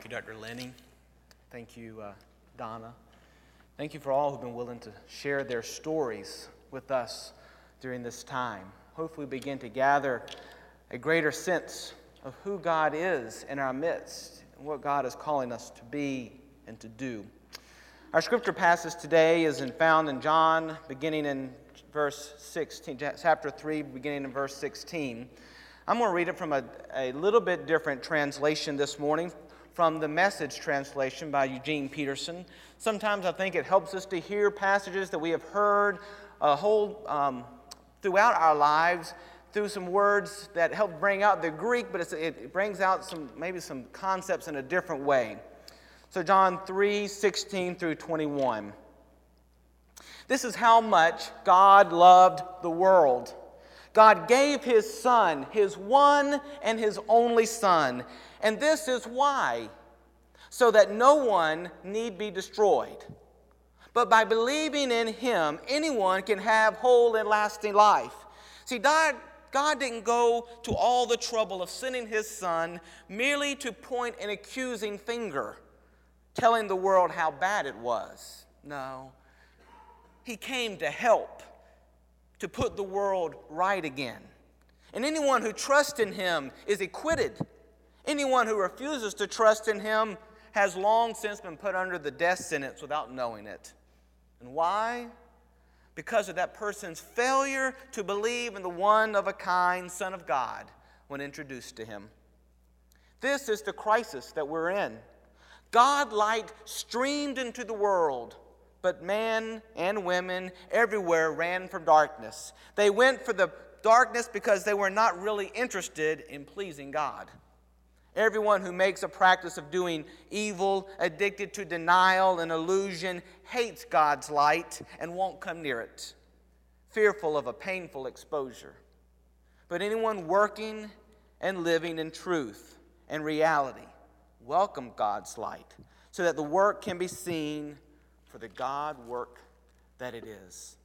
Thank you, Dr. Lenny. Thank you, Donna. Thank you for all who've been willing to share their stories with us during this time. Hopefully we begin to gather a greater sense of who God is in our midst and what God is calling us to be and to do. Our scripture passage today is found in John, beginning in verse 16, chapter 3, beginning in verse 16. I'm going to read it from a little bit different translation this morning, from the Message translation by Eugene Peterson. Sometimes I think it helps us to hear passages that we have heard throughout our lives through some words that help bring out the Greek, but it brings out maybe some concepts in a different way. So John 3:16 through 21. This is how much God loved the world. God gave His Son, His one and His only Son. And this is why, so that no one need be destroyed. But by believing in Him, anyone can have whole and lasting life. See, God didn't go to all the trouble of sending His Son merely to point an accusing finger, telling the world how bad it was. No. He came to help, to put the world right again. And anyone who trusts in Him is acquitted. Anyone who refuses to trust in Him has long since been put under the death sentence without knowing it. And why? Because of that person's failure to believe in the one-of-a-kind Son of God when introduced to Him. This is the crisis that we're in. God light streamed into the world, but men and women everywhere ran from darkness. They went for the darkness because they were not really interested in pleasing God. Everyone who makes a practice of doing evil, addicted to denial and illusion, hates God's light and won't come near it, fearful of a painful exposure. But anyone working and living in truth and reality welcome God's light so that the work can be seen for the God work that it is.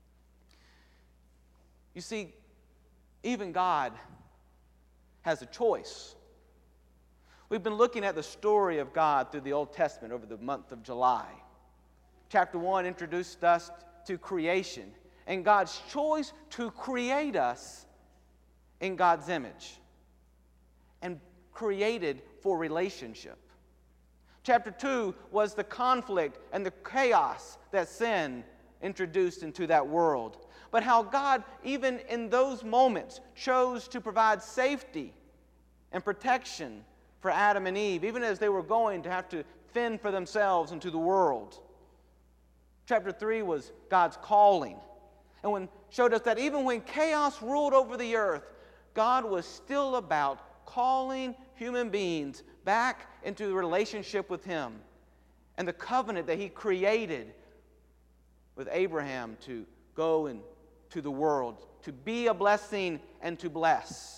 You see, even God has a choice. We've been looking at the story of God through the Old Testament over the month of July. Chapter 1 introduced us to creation and God's choice to create us in God's image and created for relationship. Chapter 2 was the conflict and the chaos that sin introduced into that world. But how God, even in those moments, chose to provide safety and protection for Adam and Eve, even as they were going to have to fend for themselves into the world. Chapter 3 was God's calling, and showed us that even when chaos ruled over the earth, God was still about calling human beings back into the relationship with Him and the covenant that He created with Abraham to go into the world, to be a blessing and to bless.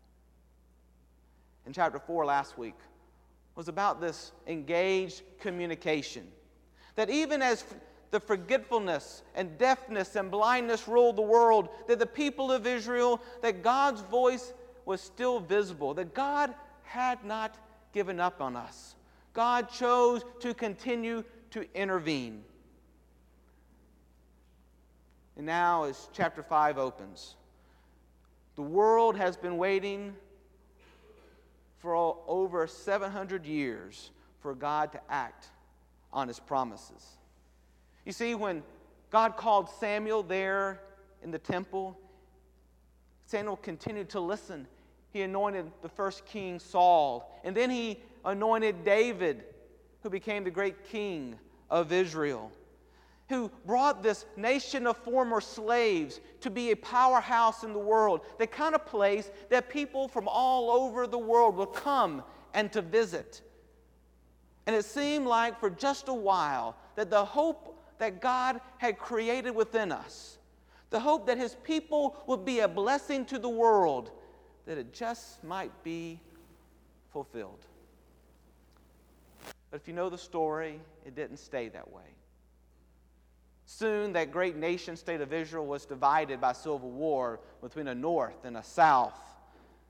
In chapter 4 last week was about this engaged communication. That even as the forgetfulness and deafness and blindness ruled the world, that the people of Israel, that God's voice was still visible, that God had not given up on us. God chose to continue to intervene. And now as chapter 5 opens, the world has been waiting for over 700 years for God to act on His promises. You see, when God called Samuel there in the temple, Samuel continued to listen. He anointed the first king, Saul, and then He anointed David, who became the great king of Israel, who brought this nation of former slaves to be a powerhouse in the world, the kind of place that people from all over the world will come and to visit. And it seemed like for just a while that the hope that God had created within us, the hope that His people would be a blessing to the world, that it just might be fulfilled. But if you know the story, it didn't stay that way. Soon, that great nation state of Israel was divided by civil war between a north and a south.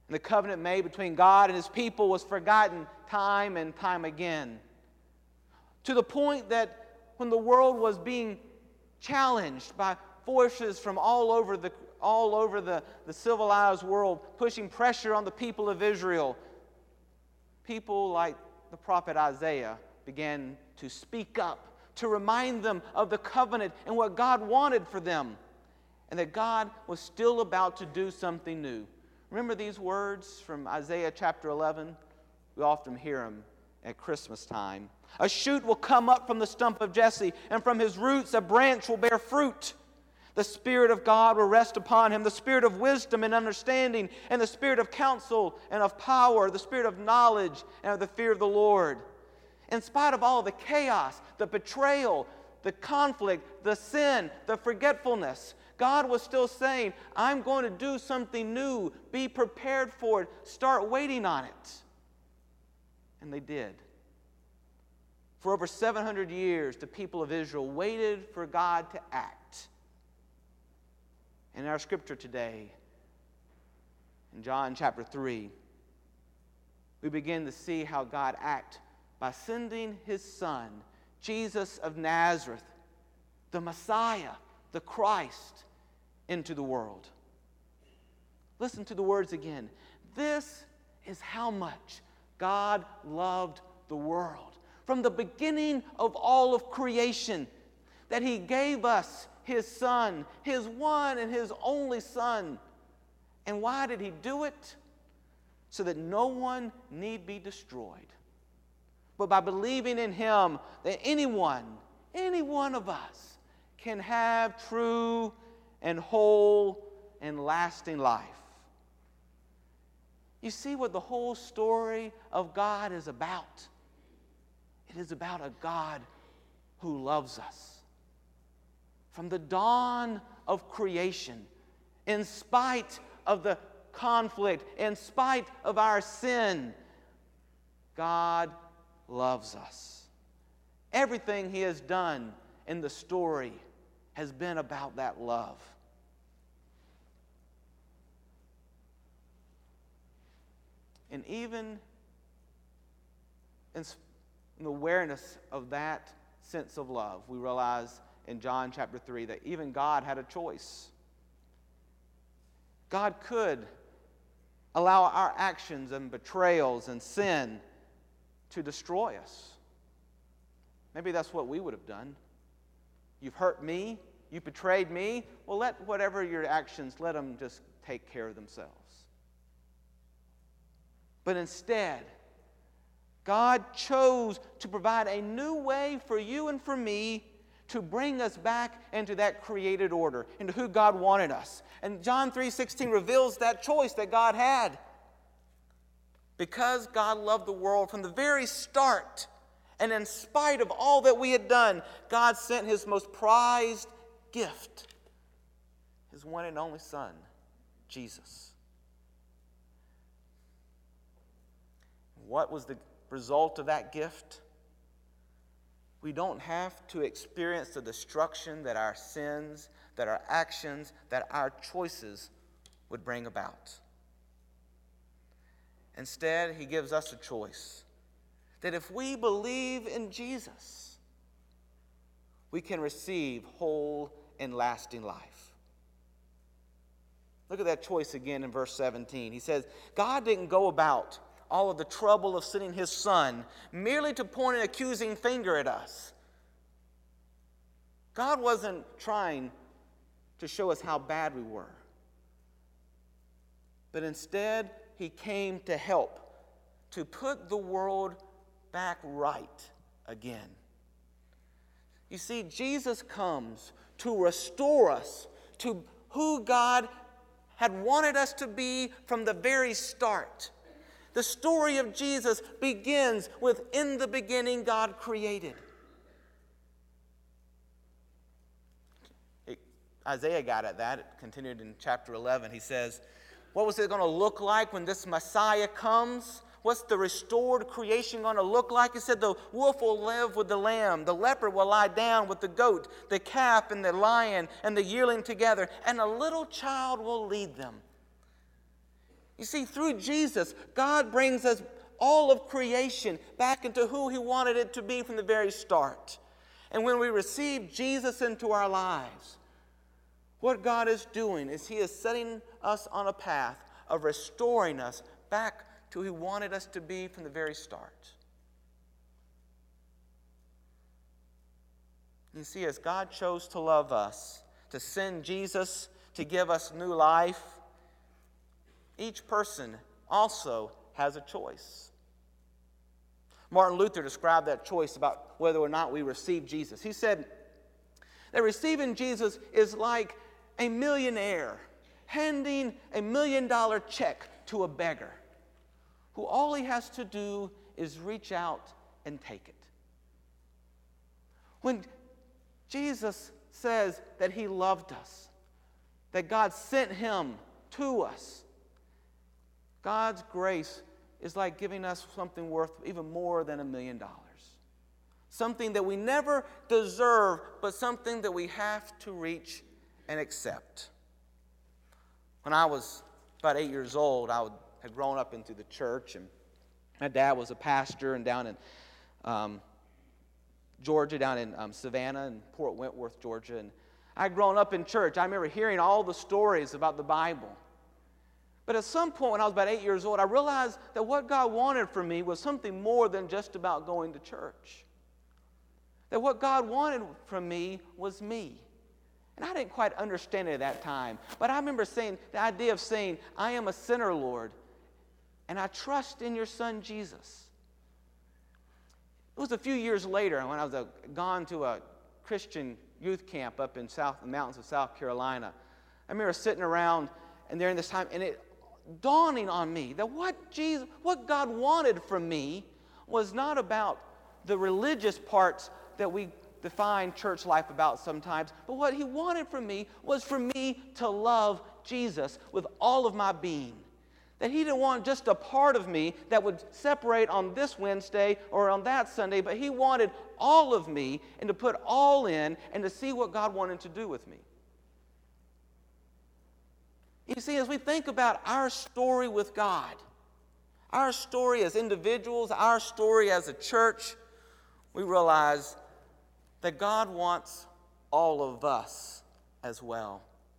And the covenant made between God and his people was forgotten time and time again. To the point that when the world was being challenged by forces from all over the civilized world, pushing pressure on the people of Israel, people like the prophet Isaiah began to speak up, to remind them of the covenant and what God wanted for them, and that God was still about to do something new. Remember these words from Isaiah chapter 11? We often hear them at Christmas time. A shoot will come up from the stump of Jesse, and from his roots a branch will bear fruit. The Spirit of God will rest upon him, the Spirit of wisdom and understanding, and the Spirit of counsel and of power, the Spirit of knowledge and of the fear of the Lord. In spite of all the chaos, the betrayal, the conflict, the sin, the forgetfulness, God was still saying, I'm going to do something new. Be prepared for it. Start waiting on it. And they did. For over 700 years, the people of Israel waited for God to act. In our scripture today, in John chapter 3, we begin to see how God acted by sending his Son, Jesus of Nazareth, the Messiah, the Christ, into the world. Listen to the words again. This is how much God loved the world. From the beginning of all of creation, that he gave us his Son, his one and his only Son. And why did he do it? So that no one need be destroyed, but by believing in him, that any one of us can have true and whole and lasting life. You see what the whole story of God is about? It is about a God who loves us. From the dawn of creation, in spite of the conflict, in spite of our sin, God loves us. Everything he has done in the story has been about that love. And even in the awareness of that sense of love, we realize in John chapter 3 that even God had a choice. God could allow our actions and betrayals and sin to destroy us. Maybe that's what we would have done. You've hurt me, you betrayed me, well, let whatever your actions, let them just take care of themselves. But instead, God chose to provide a new way for you and for me to bring us back into that created order, into who God wanted us. And John 3:16 reveals that choice that God had. Because God loved the world from the very start, and in spite of all that we had done, God sent his most prized gift, his one and only Son, Jesus. What was the result of that gift? We don't have to experience the destruction that our sins, that our actions, that our choices would bring about. Instead, he gives us a choice that if we believe in Jesus, we can receive whole and lasting life. Look at that choice again in verse 17. He says, God didn't go about all of the trouble of sending his Son merely to point an accusing finger at us. God wasn't trying to show us how bad we were. But instead, he came to help, to put the world back right again. You see, Jesus comes to restore us to who God had wanted us to be from the very start. The story of Jesus begins with, in the beginning, God created. Isaiah got at that. It continued in chapter 11. He says, what was it going to look like when this Messiah comes? What's the restored creation going to look like? He said the wolf will live with the lamb. The leopard will lie down with the goat. The calf and the lion and the yearling together. And a little child will lead them. You see, through Jesus, God brings us all of creation back into who He wanted it to be from the very start. And when we receive Jesus into our lives, what God is doing is He is setting us on a path of restoring us back to who He wanted us to be from the very start. You see, as God chose to love us, to send Jesus to give us new life, each person also has a choice. Martin Luther described that choice about whether or not we receive Jesus. He said that receiving Jesus is like a millionaire handing $1 million check to a beggar, who all he has to do is reach out and take it. When Jesus says that He loved us, that God sent Him to us, God's grace is like giving us something worth even more than $1 million. Something that we never deserve, but something that we have to reach and accept. When I was about 8 years old, I had grown up into the church, and my dad was a pastor and down in Georgia, down in Savannah and Port Wentworth, Georgia. And I had grown up in church. I remember hearing all the stories about the Bible. But at some point when I was about 8 years old, I realized that what God wanted from me was something more than just about going to church. That what God wanted from me was me. And I didn't quite understand it at that time. But I remember saying, the idea of saying, I am a sinner, Lord, and I trust in your Son, Jesus. It was a few years later when I was gone to a Christian youth camp up in the mountains of South Carolina. I remember sitting around and during this time, and it dawning on me that what God wanted from me was not about the religious parts that we define church life about sometimes, but what He wanted from me was for me to love Jesus with all of my being. That He didn't want just a part of me that would separate on this Wednesday or on that Sunday, but He wanted all of me and to put all in and to see what God wanted to do with me. You see, as we think about our story with God, our story as individuals, our story as a church, we realize that God wants all of us as well.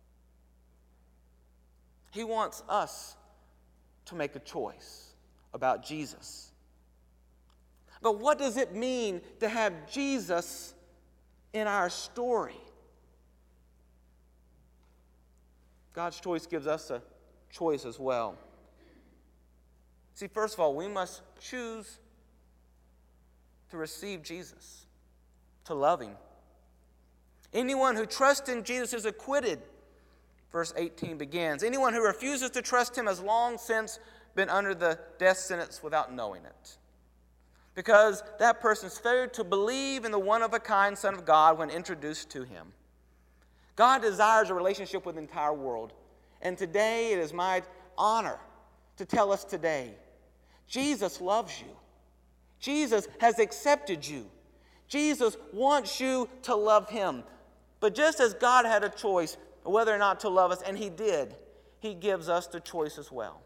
He wants us to make a choice about Jesus. But what does it mean to have Jesus in our story? God's choice gives us a choice as well. See, first of all, we must choose to receive Jesus, to love Him. Anyone who trusts in Jesus is acquitted. Verse 18 begins, anyone who refuses to trust Him has long since been under the death sentence without knowing it. Because that person's failed to believe in the one-of-a-kind Son of God when introduced to Him. God desires a relationship with the entire world. And today it is my honor to tell us today, Jesus loves you. Jesus has accepted you. Jesus wants you to love Him. But just as God had a choice whether or not to love us, and He did, He gives us the choice as well.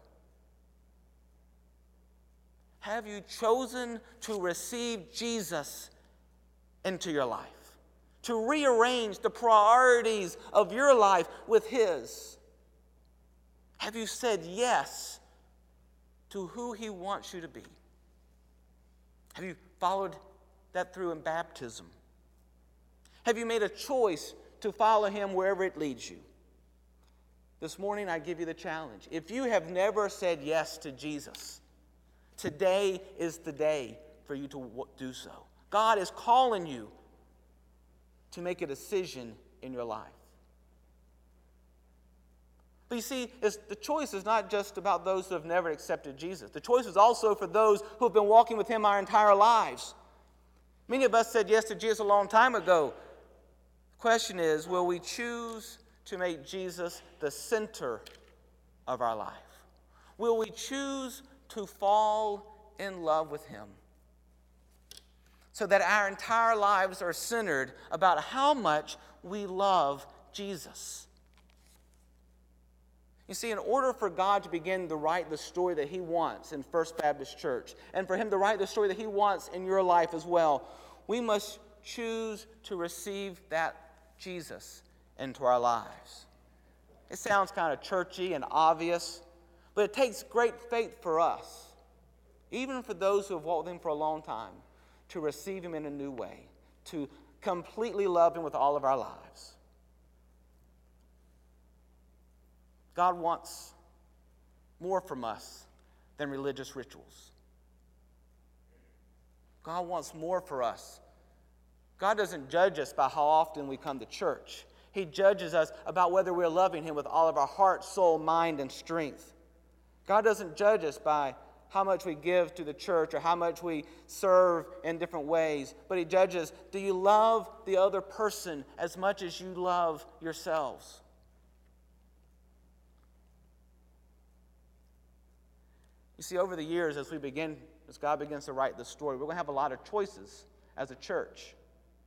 Have you chosen to receive Jesus into your life? To rearrange the priorities of your life with His? Have you said yes to who He wants you to be? Have you followed that through in baptism? Have you made a choice to follow Him wherever it leads you? This morning I give you the challenge. If you have never said yes to Jesus, today is the day for you to do so. God is calling you to make a decision in your life. But you see, the choice is not just about those who have never accepted Jesus. The choice is also for those who have been walking with Him our entire lives. Many of us said yes to Jesus a long time ago. The question is, will we choose to make Jesus the center of our life? Will we choose to fall in love with Him so that our entire lives are centered about how much we love Jesus? You see, in order for God to begin to write the story that He wants in First Baptist Church, and for Him to write the story that He wants in your life as well, we must choose to receive that Jesus into our lives. It sounds kind of churchy and obvious, but it takes great faith for us, even for those who have walked with Him for a long time, to receive Him in a new way, to completely love Him with all of our lives. God wants more from us than religious rituals. God wants more for us. God doesn't judge us by how often we come to church. He judges us about whether we're loving Him with all of our heart, soul, mind, and strength. God doesn't judge us by how much we give to the church or how much we serve in different ways, but He judges, do you love the other person as much as you love yourselves? You see, over the years, as God begins to write the story, we're going to have a lot of choices as a church.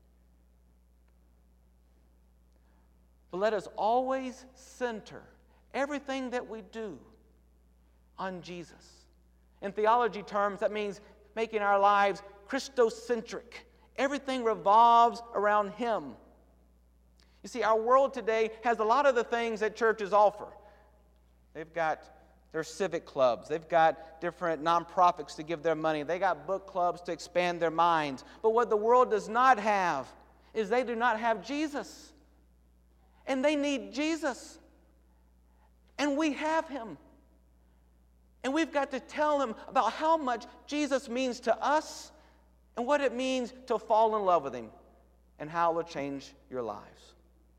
But let us always center everything that we do on Jesus. In theology terms, that means making our lives Christocentric. Everything revolves around Him. You see, our world today has a lot of the things that churches offer. They've got their civic clubs. They've got different nonprofits to give their money. They got book clubs to expand their minds. But what the world does not have is they do not have Jesus. And they need Jesus. And we have Him. And we've got to tell them about how much Jesus means to us and what it means to fall in love with Him and how it will change your lives.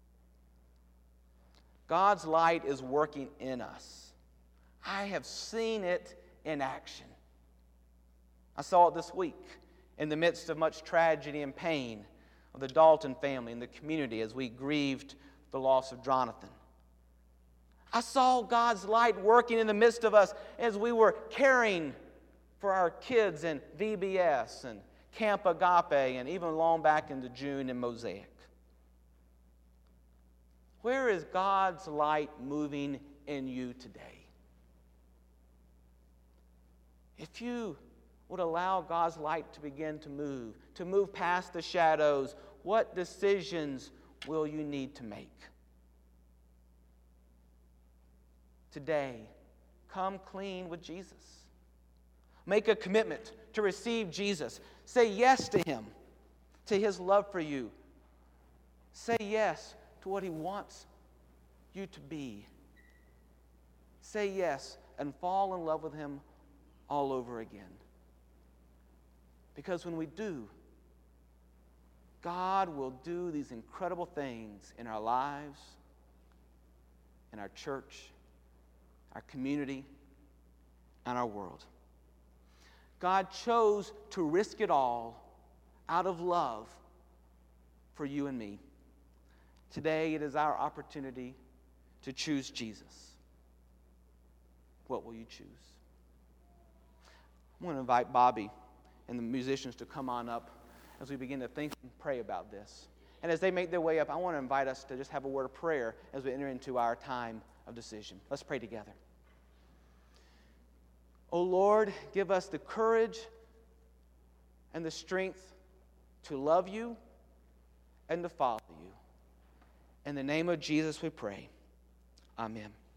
God's light is working in us. I have seen it in action. I saw it this week in the midst of much tragedy and pain of the Dalton family and the community as we grieved the loss of Jonathan. I saw God's light working in the midst of us as we were caring for our kids in VBS and Camp Agape and even long back into June in Mosaic. Where is God's light moving in you today? If you would allow God's light to begin to move past the shadows, what decisions will you need to make? Today, come clean with Jesus. Make a commitment to receive Jesus. Say yes to Him, to His love for you. Say yes to what He wants you to be. Say yes and fall in love with Him all over again. Because when we do, God will do these incredible things in our lives, in our church, our community, and our world. God chose to risk it all out of love for you and me. Today, it is our opportunity to choose Jesus. What will you choose? I'm going to invite Bobby and the musicians to come on up as we begin to think and pray about this. And as they make their way up, I want to invite us to just have a word of prayer as we enter into our time of decision. Let's pray together. Oh Lord, give us the courage and the strength to love you and to follow you. In the name of Jesus we pray. Amen.